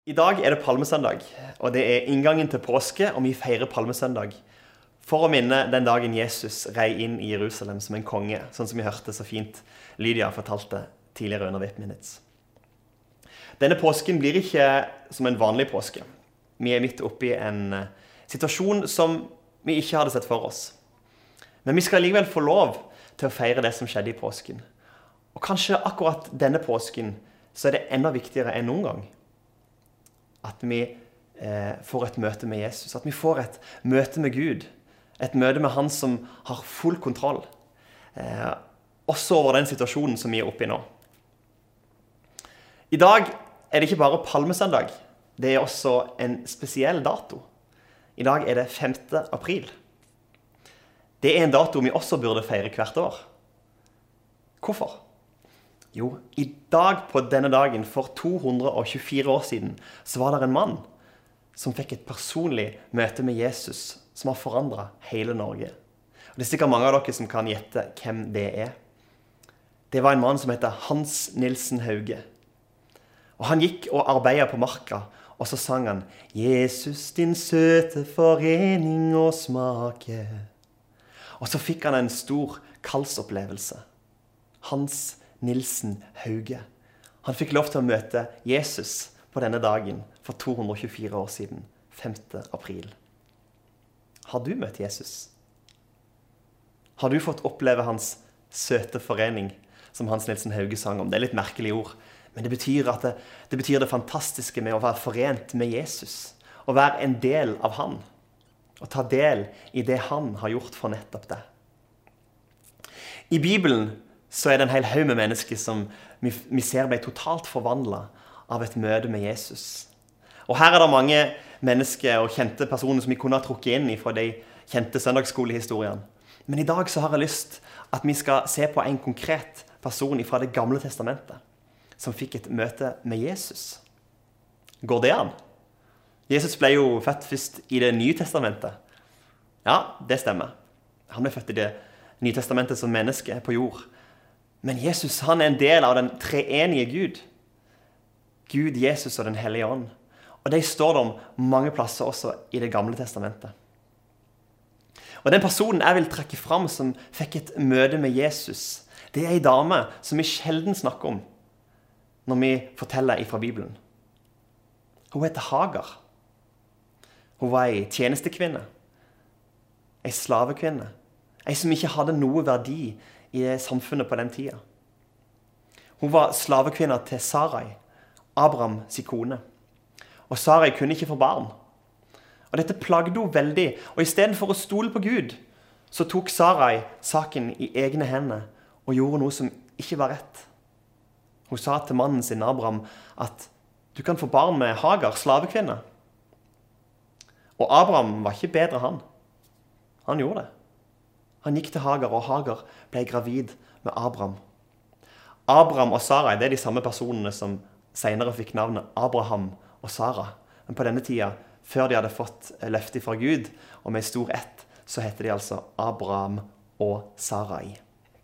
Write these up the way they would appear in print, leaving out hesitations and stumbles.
I dag er det palmesøndag, og det er inngangen til påske, og vi feirer palmesøndag for å minne den dagen Jesus rei inn i Jerusalem som en konge, sånn som vi hørte så fint Lydia fortalte tidligere under VIP Minutes. Denne påsken blir ikke som en vanlig påske. Vi er midt oppe i en situasjon som vi ikke hadde sett for oss. Men vi skal likevel få lov til å feire det som skjedde i påsken. Og kanskje akkurat denne påsken så er det enda viktigere enn noen gang at vi får et møte med Jesus, at vi får et møte med Gud, et møte med Han som har full kontroll, også over den situasjonen som vi er oppe i nå. I dag er det ikke bare palmesøndag, det er også en spesiell dato. I dag er det 5. april. Det er en dato vi også burde feire hvert år. Hvorfor? Jo, i dag på denne dagen for 224 år siden så var det en mann som fikk et personlig møte med Jesus som har forandret hele Norge. Og det er sikkert mange av dere som kan gjette hvem det er. Det var en mann som heter Hans Nilsen Hauge. Og han gikk og arbeidet på marka, og så sang han «Jesus, din søte forening og smake». Og så fikk han en stor kallsopplevelse. Hans Nilsen Hauge. Han fikk lov til å møte Jesus på denne dagen for 224 år siden, 5. april. Har du møtt Jesus? Har du fått oppleve hans søte forening, som Hans Nilsen Hauge sang om? Det er litt merkelige ord, men det betyr det fantastiske med å være forent med Jesus, å være en del av han, og ta del i det han har gjort for nettopp det. I Bibelen så er det en hel haug med mennesker som vi ser ble totalt forvandlet av et møte med Jesus. Og her er det mange mennesker og kjente personer som vi kunne ha trukket inn fra de kjente søndagsskolehistoriene. Men i dag så har jeg lyst at vi skal se på en konkret person fra det gamle testamentet som fikk et møte med Jesus. Går det an? Jesus ble jo født først i det nye testamentet. Ja, det stemmer. Han ble født i det nye testamentet som menneske på jord. Men Jesus, han er en del av den treenige Gud. Gud, Jesus og den hellige ånd. Og de står det om mange plasser også i det gamle testamentet. Og den personen jeg vil trekke fram som fikk et møte med Jesus, det er en dame som vi sjelden snakker om når vi forteller fra Bibelen. Hun heter Hagar. Hun var en tjenestekvinne, en slavekvinne, en som ikke hadde noe verdi i samfunnet på den tida. Hun var slavekvinna til Sarai, Abraham sin kone. Og Sarai kunne ikke få barn. Og dette plagde hun veldig, og i stedet for å stole på Gud, så tok Sarai saken i egne hender og gjorde noe som ikke var rett. Hun sa til mannen sin Abraham at du kan få barn med Hagar, slavekvinne. Og Abraham var ikke bedre han. Han gjorde det. Han gikk til Hagar, og Hagar ble gravid med Abraham. Abraham og Sarai, det er de samme personene som senere fikk navnet Abraham og Sara. Men på denne tida, før de hadde fått løfte fra Gud, og med stor ett, så heter de altså Abraham og Sarai.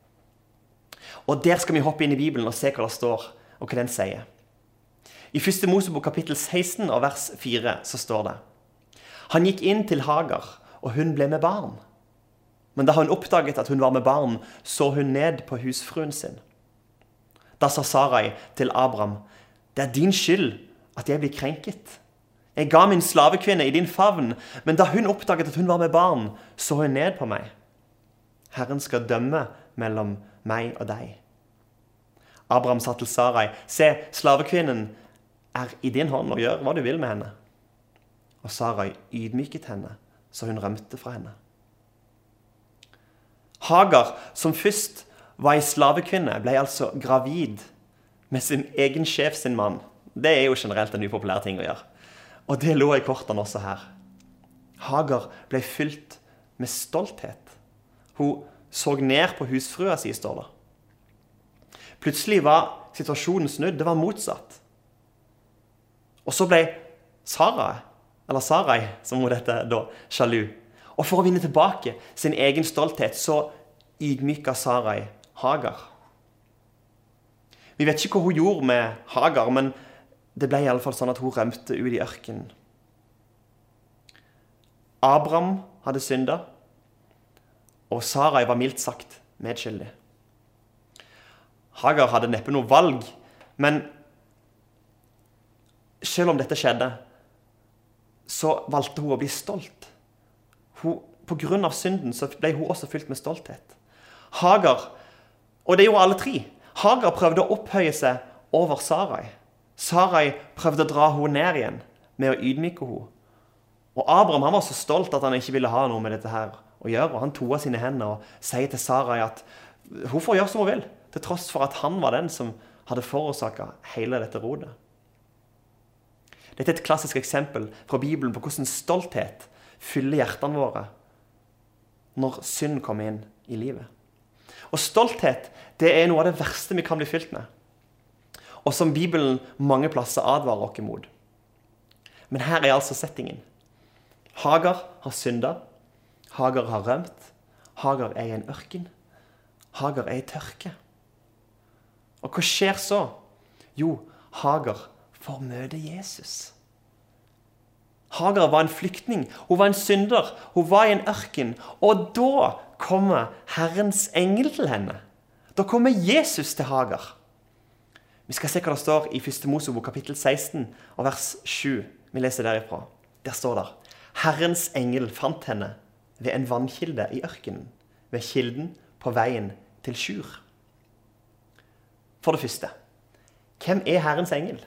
Og der skal vi hoppe inn i Bibelen og se hva det står, og hva den sier. I 1. Mosebok kapittel 16 og vers 4 så står det: Han gikk inn til Hagar, og hun ble med barn. Men da hun oppdaget at hun var med barn, så hun ned på husfruen sin. Da sa Sarai til Abraham: Det er din skyld at jeg blir krenket. Jeg ga min slavekvinne i din favn, men da hun oppdaget at hun var med barn, så hun ned på meg. Herren skal dømme mellom meg og deg. Abraham sa til Sarai: Se, slavekvinnen er i din hånd, og gjør hva du vil med henne. Og Sarai ydmyket henne, så hun rømte fra henne. Hagar, som først var en slavekvinne, ble altså gravid med sin egen sjef sin mann. Det er jo generelt en upopulær ting å gjøre. Og det lå i kortene også her. Hagar ble fylt med stolthet. Hun så ned på husfrua si, står det. Plutselig var situasjonen snudd, det var motsatt. Og så ble Sarai, som hun heter da, sjalu. Og for å vinne tilbake sin egen stolthet, så ydmyket Sarai Hagar. Vi vet ikke hva hun gjorde med Hagar, men det ble i alle fall sånn at hun rømte ut i ørkenen. Abraham hadde syndet, og Sarai var mildt sagt medskyldig. Hagar hadde neppe noe valg, men selv om dette skjedde, så valgte hun å bli stolt. På grunn av synden så ble hun også fylt med stolthet. Hagar, og det gjorde alle tre, Hagar prøvde å opphøye seg over Sarai. Sarai prøvde å dra henne ned igjen med å ydmyke henne. Og Abraham han var så stolt at han ikke ville ha noe med dette her å gjøre. Og han tog av sine hender og sier til Sarai at hun får gjøre som hun vil, til tross for at han var den som hadde forårsaket hele dette rodet. Dette er et klassisk eksempel fra Bibelen på hvordan stolthet fyller hjertene våre når synd kommer inn i livet. Og stolthet, det er noe av det verste vi kan bli fylt med. Og som Bibelen mange plasser advarer oss imot. Men her er altså settingen. Hagar har syndet. Hagar har rømt. Hagar er i en ørken. Hagar er i tørke. Og hva skjer så? Jo, Hagar får møte Jesus. Hagar var en flyktning. Hun var en synder. Hun var i en ørken. Og da kommer Herrens engel til henne. Da kommer Jesus til Hagar. Vi skal se hva det står i 1. Mosebok kapittel 16 og vers 7. Vi leser derifra. Der står det: Herrens engel fant henne ved en vannkilde i ørkenen, ved kilden på veien til Shur. For det første, hvem er Herrens engel?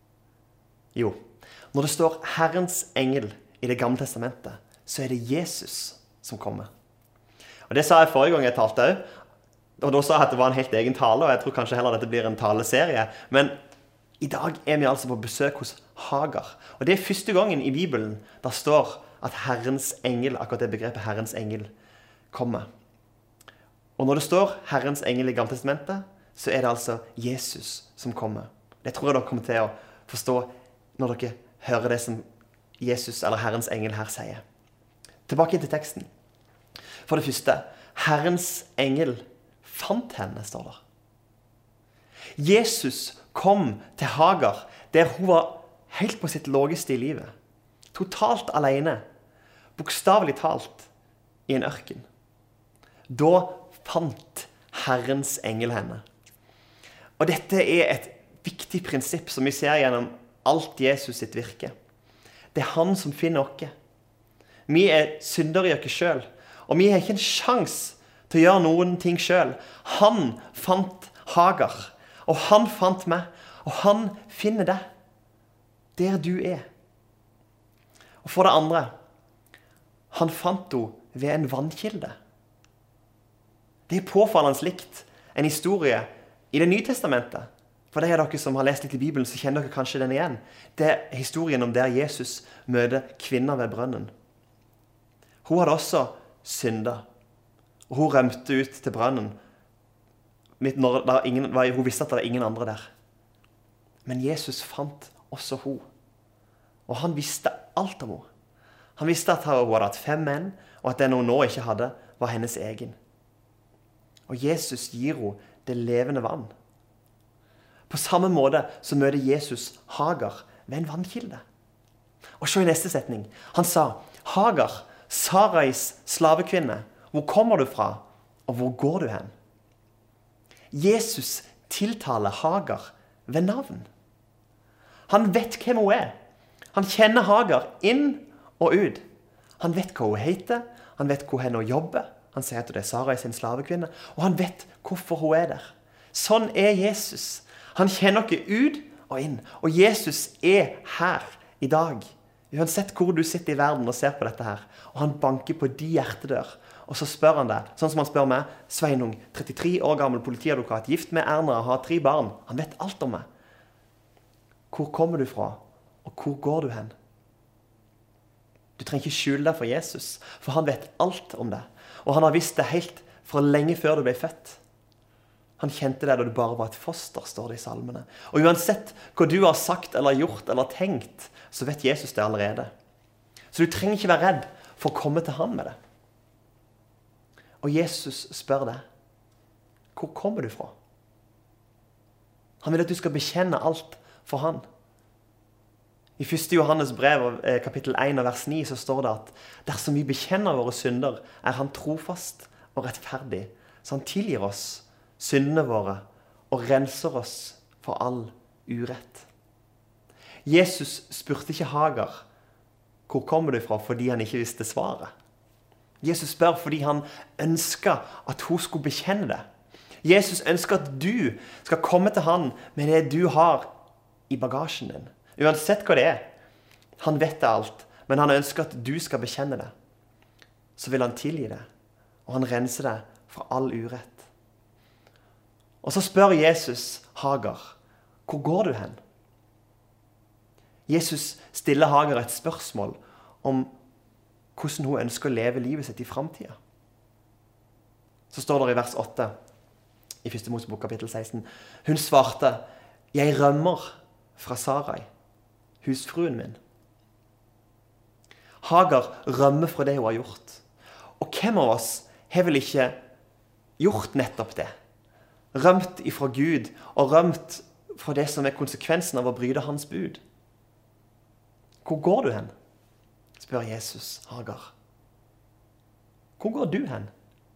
Jo, når det står Herrens engel i Det gamle testamentet, så er det Jesus som kommer. Og det sa jeg forrige gang jeg talte også, og da sa jeg at det var en helt egen tale, og jeg tror kanskje heller dette blir en taleserie. Men i dag er vi altså på besøk hos Hagar. Og det er første gangen i Bibelen der står at Herrens engel, akkurat det begrepet Herrens engel, kommer. Og når det står Herrens engel i Gamle testamentet, så er det altså Jesus som kommer. Det tror jeg dere kommer til å forstå når dere hører det som Jesus eller Herrens engel her sier. Tilbake til teksten. For det første, Herrens engel fant henne, står der. Jesus kom til Hagar der hun var helt på sitt laveste i livet. Totalt alene. Bokstavelig talt i en ørken. Da fant Herrens engel henne. Og dette er et viktig prinsipp som vi ser gjennom alt Jesus sitt virke. Det er han som finner oss. Vi er syndere i oss selv, og vi har ikke en sjans til å gjøre noen ting selv. Han fant Hagar, og han fant meg, og han finner deg der du er. Og for det andre, han fant henne ved en vannkilde. Det er påfallende likt en historie i Det nye testamentet. For det er dere som har lest litt i Bibelen, så kjenner dere kanskje den igjen. Det er historien om der Jesus møter kvinner ved brønnen. Hun hadde også syndet. Og hun rømte ut til brønnen når hun visste at det var ingen andre der. Men Jesus fant også hun. Og han visste alt om henne. Han visste at hun hadde hatt 5 menn, og at den hun nå ikke hadde, var hennes egen. Og Jesus gir henne det levende vann. På samme måte så møter Jesus Hagar ved en vannkilde. Og se i neste setning. Han sa: Hagar, Sarais slavekvinne, hvor kommer du fra, og hvor går du hen? Jesus tiltaler Hagar ved navn. Han vet hvem hun er. Han kjenner Hagar inn og ut. Han vet hva hun heter, han vet hvor hun jobber. Han sier at det er Sarai sin slavekvinne, og han vet hvorfor hun er der. Sånn er Jesus. Han kjenner oss ut og inn, og Jesus er her i dag. Uansett hvor du sitter i verden og ser på dette her, og han banker på de hjertedør. Og så spør han deg, sånn som han spør meg, Sveinung, 33 år gammel politiadvokat, gift med Erna og har 3 barn. Han vet alt om meg. Hvor kommer du fra, og hvor går du hen? Du trenger ikke skjule deg for Jesus, for han vet alt om deg. Og han har visst det helt fra lenge før du ble født. Han kjente deg da du bare var et foster, står det i salmene. Og uansett hva du har sagt eller gjort eller tenkt, så vet Jesus det allerede. Så du trenger ikke være redd for å komme til han med det. Og Jesus spør deg, hvor kommer du fra? Han vil at du skal bekjenne alt for han. I 1. Johannes brev, kapittel 1 vers 9, så står det at dersom vi bekjenner våre synder, han trofast og rettferdig, så han tilgir oss syndene våre og renser oss for all urett. Jesus spurte ikke Hagar, hvor kommer du fra, fordi han ikke visste svaret. Jesus spør fordi han ønsket at hun skulle bekjenne det. Jesus ønsker at du skal komme til han med det du har i bagasjen din. Uansett hva det er. Han vet det alt, men han ønsker at du skal bekjenne det. Så vil han tilgi det, og han renser det fra all urett. Og så spør Jesus Hagar, hvor går du hen? Jesus stiller Hagar et spørsmål om hvordan hun ønsker å leve livet sitt i fremtiden. Så står det i vers 8 i 1. Mosebok kapittel 16. Hun svarte, jeg rømmer fra Sarai, husfruen min. Hagar rømmer fra det hun har gjort. Og hvem av oss har vel ikke gjort nettopp det? Rømt ifra Gud, og rømt fra det som er konsekvensen av å bryte hans bud. Hvor går du hen? Spør Jesus Hagar. Hvor går du hen?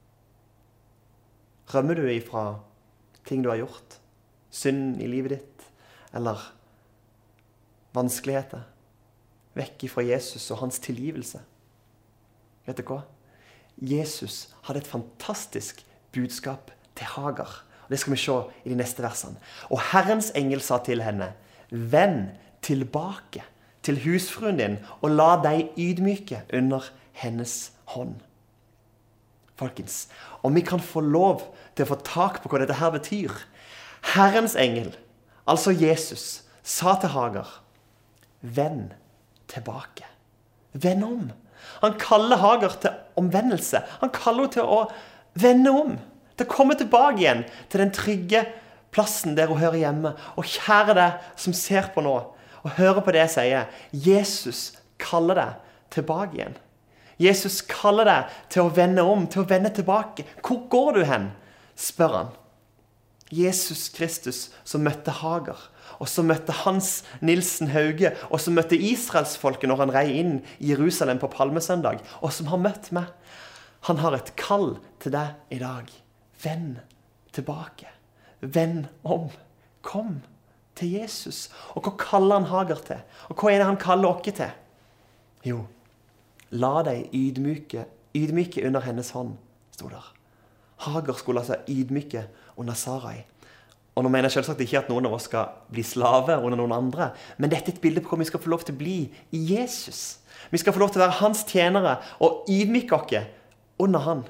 Rømmer du ifra ting du har gjort? Synd i livet ditt? Eller vanskeligheter? Vekk ifra Jesus og hans tilgivelse? Vet du hva? Jesus hadde et fantastisk budskap til Hagar. Og det skal vi se i de neste versene. Og Herrens engel sa til henne, vend tilbake til husfruen din, og la deg ydmyke under hennes hånd. Folkens, om vi kan få lov til å få tak på hva dette her betyr. Herrens engel, altså Jesus, sa til Hagar, vend tilbake. Vend om. Han kaller Hagar til omvendelse. Han kaller henne til å vende om. Til å komme tilbake igjen til den trygge plassen der hun hører hjemme. Og kjære deg som ser på nå, og hører på det jeg sier, Jesus kaller deg tilbake igjen. Jesus kaller deg til å vende om, til å vende tilbake. Hvor går du hen? Spør han. Jesus Kristus som møtte Hagar, og som møtte Hans Nilsen Hauge, og som møtte Israelsfolket når han rei inn i Jerusalem på Palmesøndag, og som har møtt meg. Han har et kall til deg i dag. Vend tilbake. Vend om. Kom til Jesus. Og hva kaller han Hagar til? Og hva er det han kaller oss til? Jo, la deg ydmyke under hennes hånd, stod der. Hagar skulle la seg ydmyke under Sarai. Og nå mener jeg selvsagt ikke at noen av oss skal bli slave under noen andre, men dette er et bilde på hva vi skal få lov til å bli i Jesus. Vi skal få lov til å være hans tjenere og ydmyke oss under han.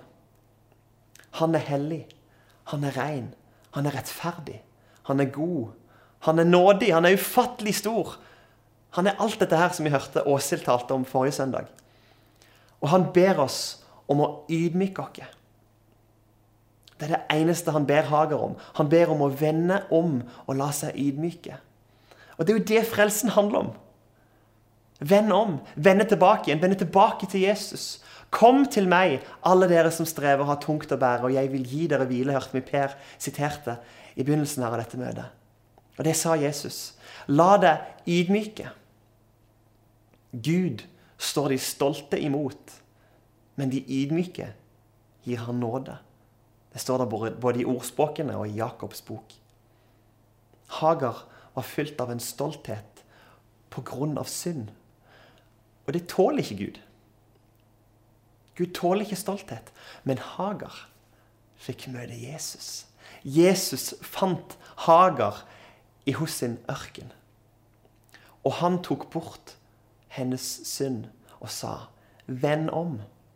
Han er hellig, han er ren, han er rettferdig, han er god, han er nådig, han er ufattelig stor. Han er alt dette her som vi hørte Åshild talte om forrige søndag. Og han ber oss om å ydmyke oss. Det er det eneste han ber Hagar om. Han ber om å vende om og la seg ydmyke. Og det er jo det frelsen handler om. Vend om, vende tilbake igjen, vende tilbake til Jesus. Kom til meg, alle dere som strever og har tungt å bære, og jeg vil gi dere hvile, hørte vi Per siterte i begynnelsen her av dette møtet. Og det sa Jesus. La deg ydmyke. Gud står de stolte imot, men de ydmyke gir han nåde. Det står der både i ordspråkene og i Jakobs bok. Hagar var fylt av en stolthet på grunn av synd. Og det tåler ikke Gud. Gud tåler ikke stolthet. Men Hagar fikk møte Jesus. Jesus fant Hagar hos sin ørken. Og han tok bort hennes synd og sa, vend om.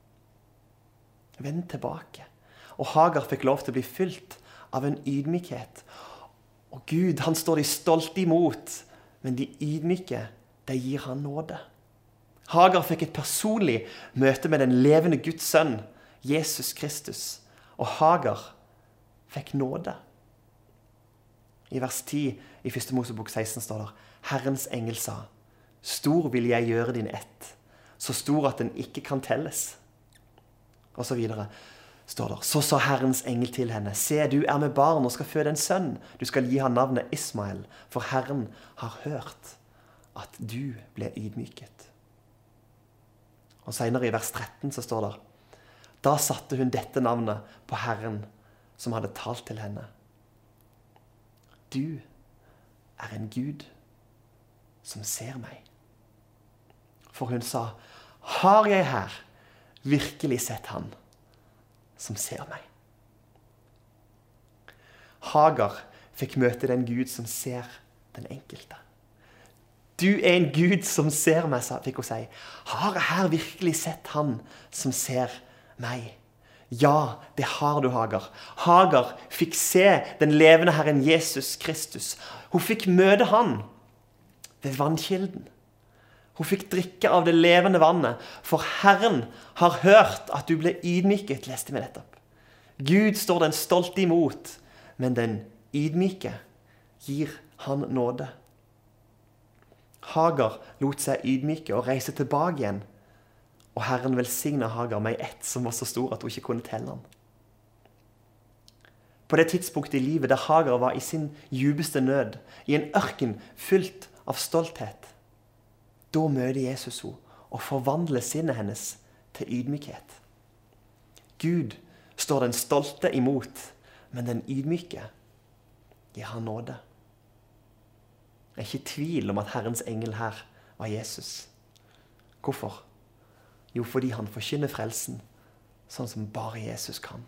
Vend tilbake. Og Hagar fikk lov til å bli fylt av en ydmykhet. Og Gud, han står de stolte imot, men de ydmyke, de gir han nåde. Hagar fikk et personlig møte med den levende Guds sønn, Jesus Kristus. Og Hagar fikk nåde. I vers 10 i 1. Mosebok 16 står der, Herrens engel sa, stor vil jeg gjøre din ett, så stor at den ikke kan telles. Og så videre står der, så sa Herrens engel til henne, se, du er med barn og skal føde en sønn. Du skal gi han navnet Ismael, for Herren har hørt at du ble ydmyket. Og senere i vers 13 så står det: Da satte hun dette navnet på Herren som hadde talt til henne. Du er en Gud som ser meg. For hun sa: Har jeg her virkelig sett han som ser meg? Hagar fikk møte den Gud som ser den enkelte. Du er en Gud som ser meg, fikk hun si. Har jeg her virkelig sett han som ser meg? Ja, det har du, Hagar. Hagar fikk se den levende Herren Jesus Kristus. Hun fikk møte han ved vannkilden. Hun fikk drikke av det levende vannet, for Herren har hørt at du ble ydmyket, leste vi nettopp. Gud står den stolte imot, men den ydmyke gir han nåde. Hagar lot seg ydmyke og reise tilbake igjen, og Herren velsignet Hagar med ett som var så stor at hun ikke kunne telle han. På det tidspunktet i livet der Hagar var i sin djupeste nød, i en ørken fylt av stolthet, da møter Jesus henne og forvandler sinnet hennes til ydmykhet. Gud står den stolte imot, men den ydmyke gir han nåde. Jeg er ikke i tvil om at Herrens engel her var Jesus. Hvorfor? Jo, fordi han forkynner frelsen sånn som bare Jesus kan.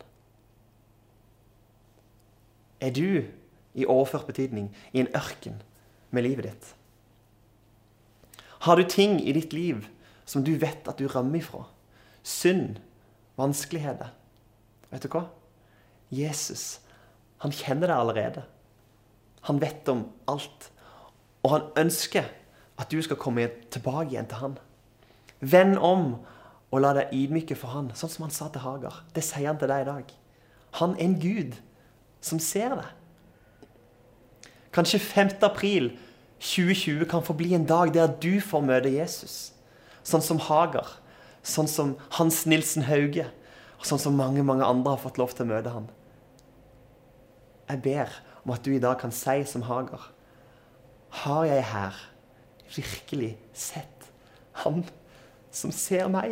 Er du i overført betydning i en ørken med livet ditt? Har du ting i ditt liv som du vet at du rømmer ifra? Synd, vanskeligheter. Vet du hva? Jesus, han kjenner deg allerede. Han vet om alt. Og han ønsker at du skal komme tilbake igjen til han. Vend om og la deg ydmyke for han, sånn som han sa til Hagar. Det sier han til deg i dag. Han er en Gud som ser deg. Kanskje 5. april 2020 kan få bli en dag der du får møte Jesus. Sånn som Hagar, sånn som Hans Nilsen Hauge, og sånn som mange, mange andre har fått lov til å møte han. Jeg ber om at du i dag kan si som Hagar: Har jeg her virkelig sett han som ser meg?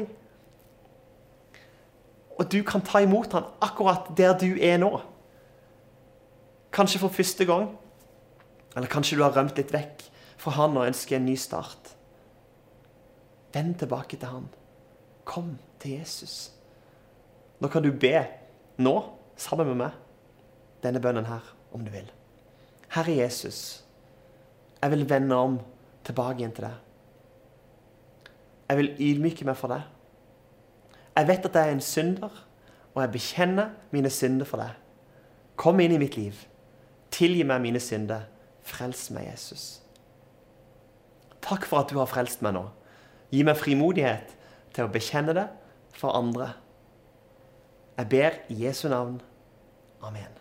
Og du kan ta imot han akkurat der du er nå. Kanskje for første gang, eller kanskje du har rømt litt vekk fra han og ønsker en ny start. Vend tilbake til han. Kom til Jesus. Nå kan du be nå, sammen med meg, denne bønnen her, om du vil. Herre Jesus, jeg vil vende om tilbake igjen til deg. Jeg vil ydmyke meg for deg. Jeg vet at jeg er en synder, og jeg bekjenner mine synder for deg. Kom inn i mitt liv. Tilgi meg mine synder. Frels meg, Jesus. Takk for at du har frelst meg nå. Gi meg frimodighet til å bekjenne det for andre. Jeg ber i Jesu navn. Amen.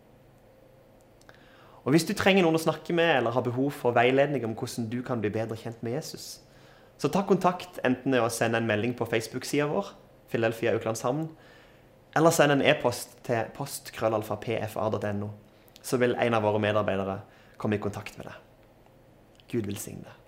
Og hvis du trenger noen å snakke med, eller har behov for veiledning om hvordan du kan bli bedre kjent med Jesus, så ta kontakt enten med å sende en melding på Facebook-siden vår, Philadelphia Auklandshavn, eller send en e-post til post@pfa.no, så vil en av våre medarbeidere komme i kontakt med deg. Gud velsigne deg.